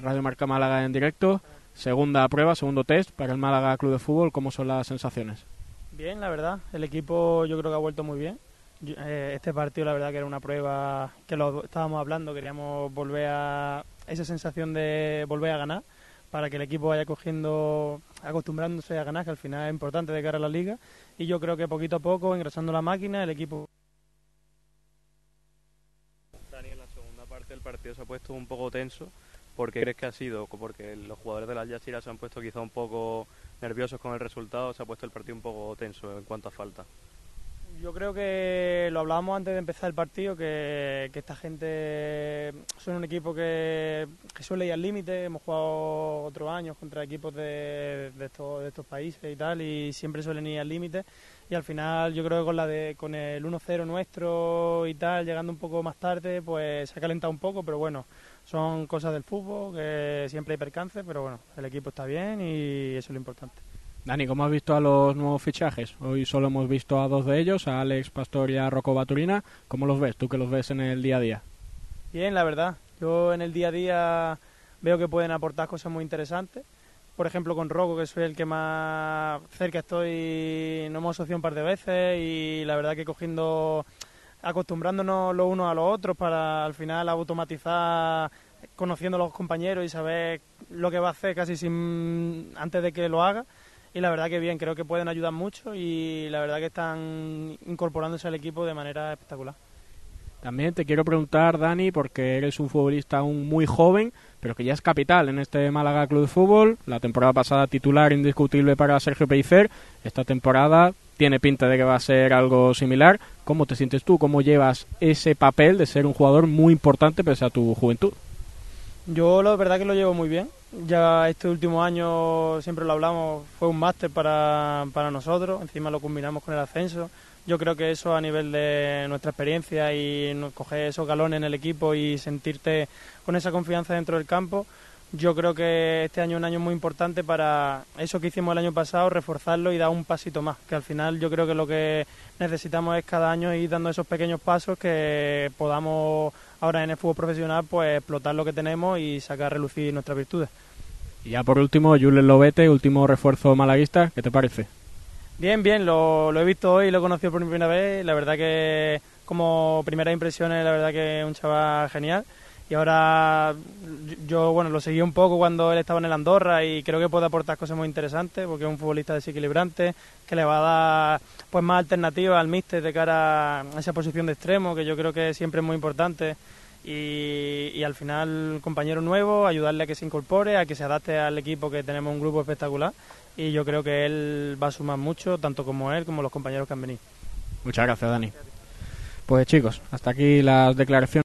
Radio Marca Málaga en directo. Segunda prueba, segundo test para el Málaga Club de Fútbol. ¿Cómo son las sensaciones? Bien, la verdad. El equipo yo creo que ha vuelto muy bien. Este partido la verdad que era una prueba que lo estábamos hablando. Queríamos volver a esa sensación de volver a ganar para que el equipo vaya acostumbrándose a ganar, que al final es importante de cara a la Liga. Y yo creo que poquito a poco, engrasando la máquina, el equipo... Dani, en la segunda parte del partido se ha puesto un poco tenso. ¿Por qué crees que ha sido? Porque los jugadores de las Yasiras se han puesto quizá un poco nerviosos con el resultado, se ha puesto el partido un poco tenso en cuanto a falta. Yo creo que lo hablábamos antes de empezar el partido, que esta gente son un equipo que suele ir al límite. Hemos jugado otros años contra equipos de estos países y tal, y siempre suelen ir al límite. Y al final yo creo que con el 1-0 nuestro y tal, llegando un poco más tarde, pues se ha calentado un poco, pero bueno, son cosas del fútbol, que siempre hay percances, pero bueno, el equipo está bien y eso es lo importante. Dani, ¿cómo has visto a los nuevos fichajes? Hoy solo hemos visto a dos de ellos, a Alex Pastor y a Rocco Baturina. ¿Cómo los ves? ¿Tú que los ves en el día a día? Bien, la verdad. Yo en el día a día veo que pueden aportar cosas muy interesantes. Por ejemplo, con Rocco, que soy el que más cerca estoy, nos hemos asociado un par de veces y la verdad que acostumbrándonos los unos a los otros para al final automatizar, conociendo a los compañeros y saber lo que va a hacer casi antes de que lo haga. Y la verdad que bien, creo que pueden ayudar mucho y la verdad que están incorporándose al equipo de manera espectacular. También te quiero preguntar, Dani, porque eres un futbolista aún muy joven, pero que ya es capital en este Málaga Club de Fútbol. La temporada pasada titular indiscutible para Sergio Pellicer. Esta temporada tiene pinta de que va a ser algo similar. ¿Cómo te sientes tú? ¿Cómo llevas ese papel de ser un jugador muy importante pese a tu juventud? Yo la verdad que lo llevo muy bien. Ya este último año, siempre lo hablamos, fue un máster para nosotros. Encima lo combinamos con el ascenso. Yo creo que eso a nivel de nuestra experiencia y coger esos galones en el equipo y sentirte con esa confianza dentro del campo, yo creo que este año es un año muy importante para eso que hicimos el año pasado, reforzarlo y dar un pasito más, que al final yo creo que lo que necesitamos es cada año ir dando esos pequeños pasos que podamos ahora en el fútbol profesional pues explotar lo que tenemos y sacar a relucir nuestras virtudes. Y ya por último, Julen Lobete, último refuerzo malaguista, ¿qué te parece? Bien, lo he visto hoy, lo he conocido por primera vez, la verdad que como primeras impresiones, la verdad que es un chaval genial. Y ahora yo lo seguí un poco cuando él estaba en el Andorra y creo que puede aportar cosas muy interesantes porque es un futbolista desequilibrante que le va a dar pues más alternativas al míster de cara a esa posición de extremo, que yo creo que siempre es muy importante. Y al final, compañero nuevo, ayudarle a que se incorpore, a que se adapte al equipo, que tenemos un grupo espectacular. Y yo creo que él va a sumar mucho, tanto como él como los compañeros que han venido. Muchas gracias, Dani. Pues chicos, hasta aquí las declaraciones.